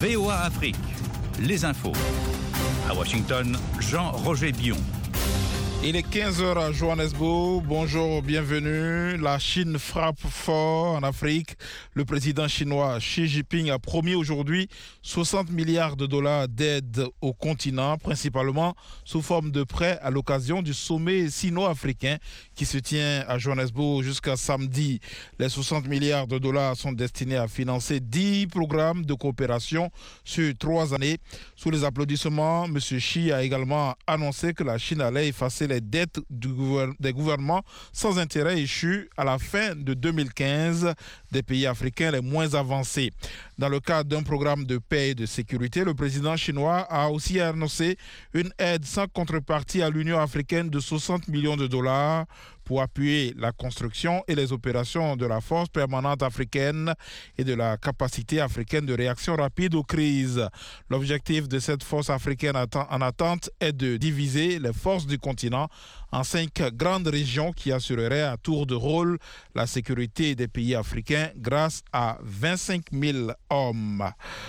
VOA Afrique, les infos. À Washington, Jean-Roger Bion. Il est 15h à Johannesburg. Bonjour, bienvenue. La Chine frappe fort en Afrique. Le président chinois Xi Jinping a promis aujourd'hui 60 milliards de dollars d'aide au continent, principalement sous forme de prêts à l'occasion du sommet sino-africain qui se tient à Johannesburg jusqu'à samedi. Les 60 milliards de dollars sont destinés à financer 10 programmes de coopération sur 3 années. Sous les applaudissements, M. Xi a également annoncé que la Chine allait effacer les dettes des gouvernements sans intérêt échus à la fin de 2015 des pays africains les moins avancés. Dans le cadre d'un programme de paix et de sécurité, le président chinois a aussi annoncé une aide sans contrepartie à l'Union africaine de 60 millions de dollars pour appuyer la construction et les opérations de la force permanente africaine et de la capacité africaine de réaction rapide aux crises. L'objectif de cette force africaine en attente est de diviser les forces du continent en 5 grandes régions qui assureraient à tour de rôle la sécurité des pays africains grâce à 25 000 hommes.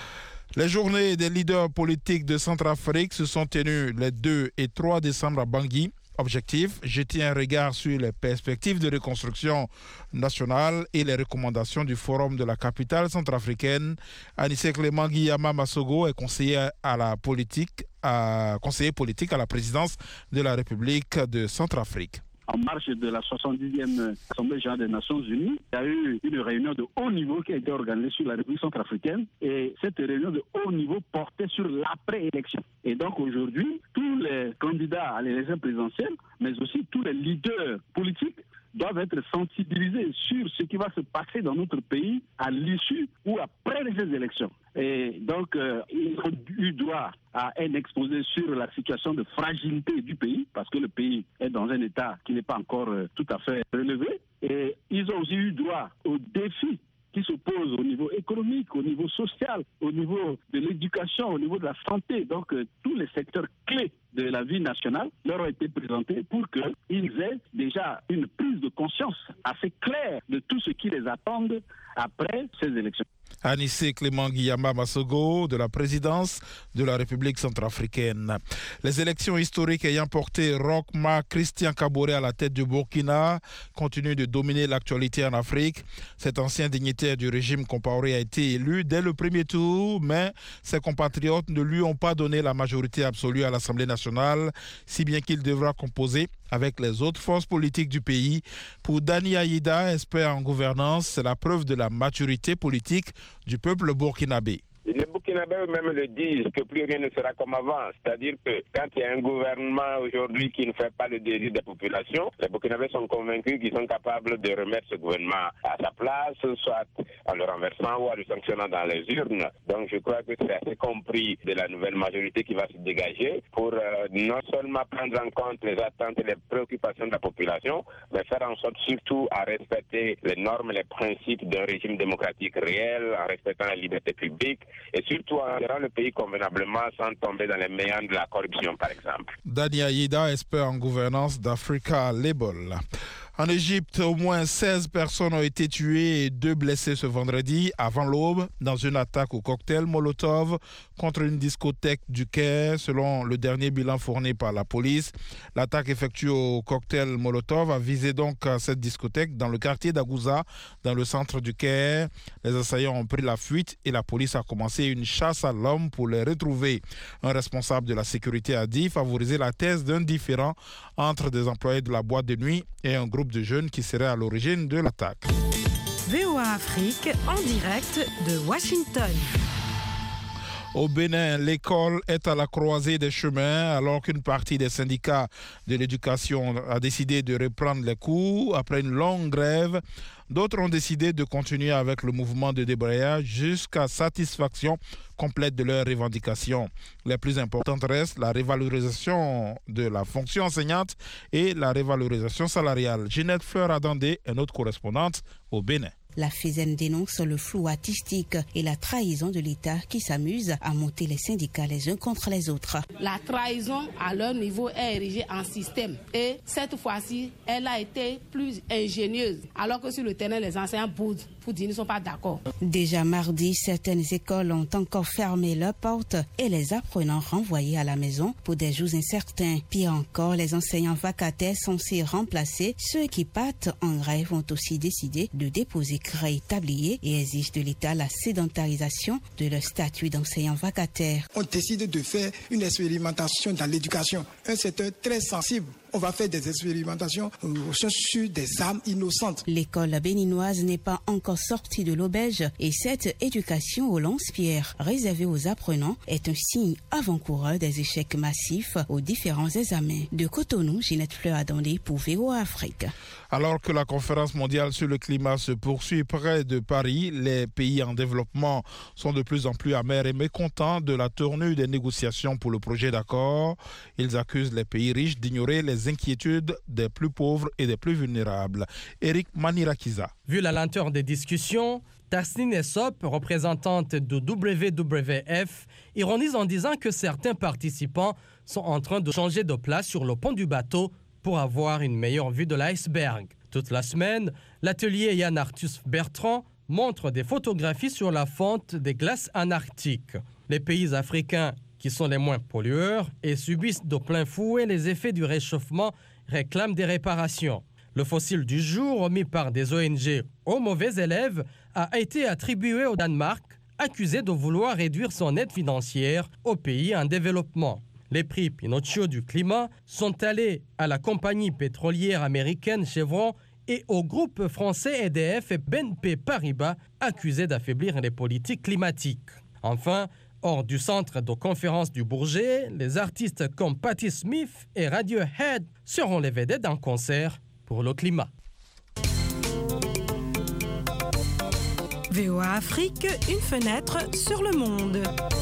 Les journées des leaders politiques de Centrafrique se sont tenues les 2 et 3 décembre à Bangui. Objectif, jeter un regard sur les perspectives de reconstruction nationale et les recommandations du Forum de la capitale centrafricaine. Anissé Clément Guillama Massogo est conseiller politique à la présidence de la République de Centrafrique. En marge de la 70e Assemblée générale des Nations Unies, il y a eu une réunion de haut niveau qui a été organisée sur la République centrafricaine et cette réunion de haut niveau portait sur l'après-élection. Et donc aujourd'hui, tous les candidats à l'élection présidentielle, mais aussi tous les leaders politiques doivent être sensibilisés sur ce qui va se passer dans notre pays à l'issue ou après ces élections. Et donc, ils ont eu droit à un exposé sur la situation de fragilité du pays, parce que le pays est dans un état qui n'est pas encore tout à fait relevé. Et ils ont aussi eu droit aux défis qui se posent au niveau économique, au niveau social, au niveau de l'éducation, au niveau de la santé. Donc, tous les secteurs clés de la vie nationale leur ont été présentés pour qu'ils aient déjà une prise de conscience assez claire de tout ce qui les attend après ces élections. Anissé Clément Guillama Massogo de la présidence de la République centrafricaine. Les élections historiques ayant porté Roch Marc Christian Kaboré à la tête du Burkina continuent de dominer l'actualité en Afrique. Cet ancien dignitaire du régime Compaoré a été élu dès le premier tour, mais ses compatriotes ne lui ont pas donné la majorité absolue à l'Assemblée nationale, si bien qu'il devra composer avec les autres forces politiques du pays. Pour Dani Aïda, expert en gouvernance, c'est la preuve de la maturité politique du peuple burkinabé. Les Burkinabés eux-mêmes le disent que plus rien ne sera comme avant. C'est-à-dire que quand il y a un gouvernement aujourd'hui qui ne fait pas le désir des populations, les Burkinabés sont convaincus qu'ils sont capables de remettre ce gouvernement à sa place, soit en le renversant ou en le sanctionnant dans les urnes. Donc je crois que c'est assez compris de la nouvelle majorité qui va se dégager pour non seulement prendre en compte les attentes et les préoccupations de la population, mais faire en sorte surtout à respecter les normes et les principes d'un régime démocratique réel, en respectant la liberté publique, et surtout en gérant le pays convenablement sans tomber dans les méandres de la corruption, par exemple. Dani Aïda, expert en gouvernance d'Africa Label. En Égypte, au moins 16 personnes ont été tuées et 2 blessées ce vendredi avant l'aube dans une attaque au cocktail Molotov contre une discothèque du Caire, selon le dernier bilan fourni par la police. L'attaque effectuée au cocktail Molotov a visé donc cette discothèque dans le quartier d'Agouza, dans le centre du Caire. Les assaillants ont pris la fuite et la police a commencé une chasse à l'homme pour les retrouver. Un responsable de la sécurité a dit favoriser la thèse d'un différend entre des employés de la boîte de nuit et un groupe de jeunes qui seraient à l'origine de l'attaque. VOA Afrique en direct de Washington. Au Bénin, l'école est à la croisée des chemins alors qu'une partie des syndicats de l'éducation a décidé de reprendre les cours après une longue grève. D'autres ont décidé de continuer avec le mouvement de débrayage jusqu'à satisfaction complète de leurs revendications. Les plus importantes restent la révalorisation de la fonction enseignante et la révalorisation salariale. Ginette Fleur-Adandé est notre correspondante au Bénin. La FESEN dénonce le flou artistique et la trahison de l'État qui s'amuse à monter les syndicats les uns contre les autres. La trahison à leur niveau est érigée en système et cette fois-ci, elle a été plus ingénieuse alors que sur le terrain, les enseignants boudent pour dire qu'ils ne sont pas d'accord. Déjà mardi, certaines écoles ont encore fermé leurs portes et les apprenants renvoyés à la maison pour des jours incertains. Pire encore, les enseignants vacataires censés remplacer ceux qui partent en grève ont aussi décidé de déposer craie tablier et exigent de l'État la sédentarisation de leur statut d'enseignant vacataire. On décide de faire une expérimentation dans l'éducation, un secteur très sensible. On va faire des expérimentations sur des âmes innocentes. L'école béninoise n'est pas encore sortie de l'auberge et cette éducation au lance-pierre réservée aux apprenants est un signe avant-coureur des échecs massifs aux différents examens. De Cotonou, Ginette Fleur-Adandé pour VOA Afrique. Alors que la conférence mondiale sur le climat se poursuit près de Paris, les pays en développement sont de plus en plus amers et mécontents de la tournure des négociations pour le projet d'accord. Ils accusent les pays riches d'ignorer les inquiétudes des plus pauvres et des plus vulnérables. Eric Manirakiza. Vu la lenteur des discussions, Tasnine Essop, représentante de WWF, ironise en disant que certains participants sont en train de changer de place sur le pont du bateau pour avoir une meilleure vue de l'iceberg. Toute la semaine, l'atelier Yann Arthus Bertrand montre des photographies sur la fonte des glaces antarctiques. Les pays africains qui sont les moins pollueurs et subissent de plein fouet les effets du réchauffement, réclament des réparations. Le fossile du jour, remis par des ONG aux mauvais élèves, a été attribué au Danemark, accusé de vouloir réduire son aide financière aux pays en développement. Les prix Pinocchio du climat sont allés à la compagnie pétrolière américaine Chevron et au groupe français EDF et BNP Paribas, accusés d'affaiblir les politiques climatiques. Enfin, hors du centre de conférence du Bourget, les artistes comme Patti Smith et Radiohead seront les vedettes d'un concert pour le climat. VOA Afrique, une fenêtre sur le monde.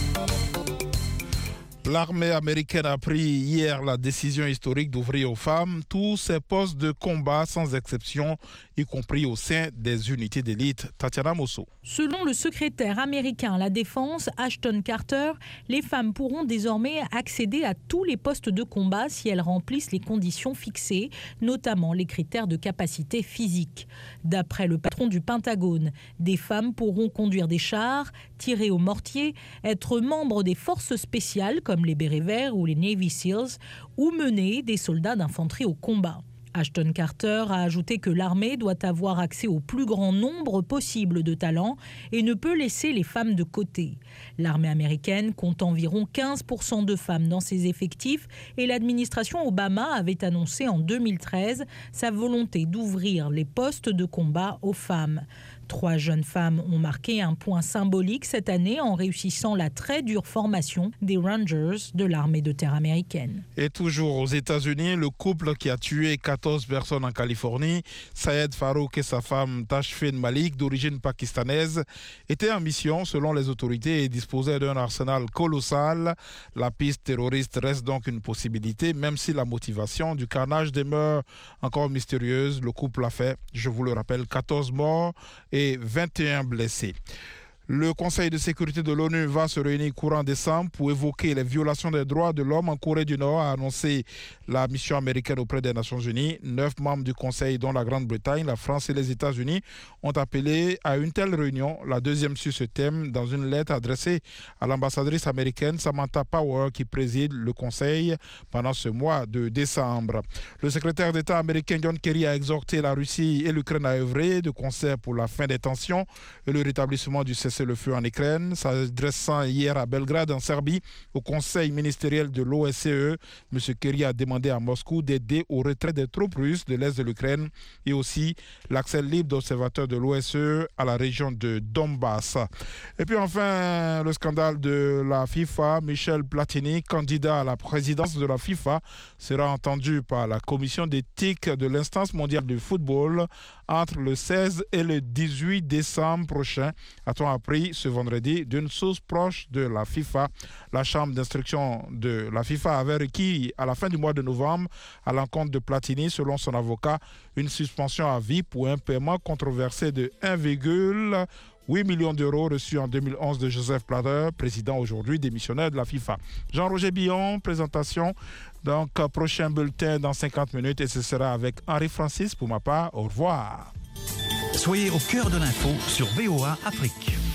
L'armée américaine a pris hier la décision historique d'ouvrir aux femmes tous ses postes de combat sans exception, y compris au sein des unités d'élite. Tatiana Mosso. Selon le secrétaire américain à la Défense, Ashton Carter, les femmes pourront désormais accéder à tous les postes de combat si elles remplissent les conditions fixées, notamment les critères de capacité physique. D'après le patron du Pentagone, des femmes pourront conduire des chars, tirer au mortier, être membres des forces spéciales comme les Bérets Verts ou les Navy Seals, ou mener des soldats d'infanterie au combat. Ashton Carter a ajouté que l'armée doit avoir accès au plus grand nombre possible de talents et ne peut laisser les femmes de côté. L'armée américaine compte environ 15% de femmes dans ses effectifs et l'administration Obama avait annoncé en 2013 sa volonté d'ouvrir les postes de combat aux femmes. 3 jeunes femmes ont marqué un point symbolique cette année en réussissant la très dure formation des Rangers de l'armée de terre américaine. Et toujours aux États-Unis, le couple qui a tué 14 personnes en Californie, Sayed Farouk et sa femme Tashfeen Malik, d'origine pakistanaise, étaient en mission selon les autorités et disposaient d'un arsenal colossal. La piste terroriste reste donc une possibilité, même si la motivation du carnage demeure encore mystérieuse. Le couple a fait, je vous le rappelle, 14 morts et 21 blessés. Le Conseil de sécurité de l'ONU va se réunir courant décembre pour évoquer les violations des droits de l'homme en Corée du Nord, a annoncé la mission américaine auprès des Nations Unies. 9 membres du Conseil, dont la Grande-Bretagne, la France et les États-Unis, ont appelé à une telle réunion, la deuxième sur ce thème, dans une lettre adressée à l'ambassadrice américaine Samantha Power, qui préside le Conseil pendant ce mois de décembre. Le secrétaire d'État américain John Kerry a exhorté la Russie et l'Ukraine à œuvrer de concert pour la fin des tensions et le rétablissement du cessez-le-feu en Ukraine. S'adressant hier à Belgrade, en Serbie, au Conseil ministériel de l'OSCE, M. Kerry a demandé à Moscou d'aider au retrait des troupes russes de l'Est de l'Ukraine et aussi l'accès libre d'observateurs de l'OSCE à la région de Donbass. Et puis enfin, le scandale de la FIFA. Michel Platini, candidat à la présidence de la FIFA, sera entendu par la commission d'éthique de l'instance mondiale du football entre le 16 et le 18 décembre prochain, a-t-on appris appris ce vendredi d'une source proche de la FIFA. La chambre d'instruction de la FIFA avait requis à la fin du mois de novembre à l'encontre de Platini, selon son avocat, une suspension à vie pour un paiement controversé de 1,8 million d'euros reçus en 2011 de Joseph Blatter, président aujourd'hui démissionnaire de la FIFA. Jean-Roger Billon, présentation. Donc, prochain bulletin dans 50 minutes et ce sera avec Henri Francis pour ma part. Au revoir. Soyez au cœur de l'info sur VOA Afrique.